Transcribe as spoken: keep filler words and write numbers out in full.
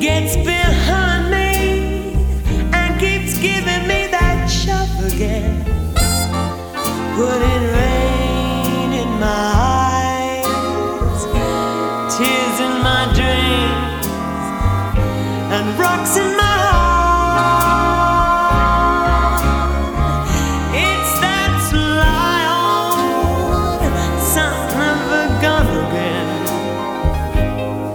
gets behind me and keeps giving me that shove again, putting rain in my eyes, tears in my dreams, and rocks in my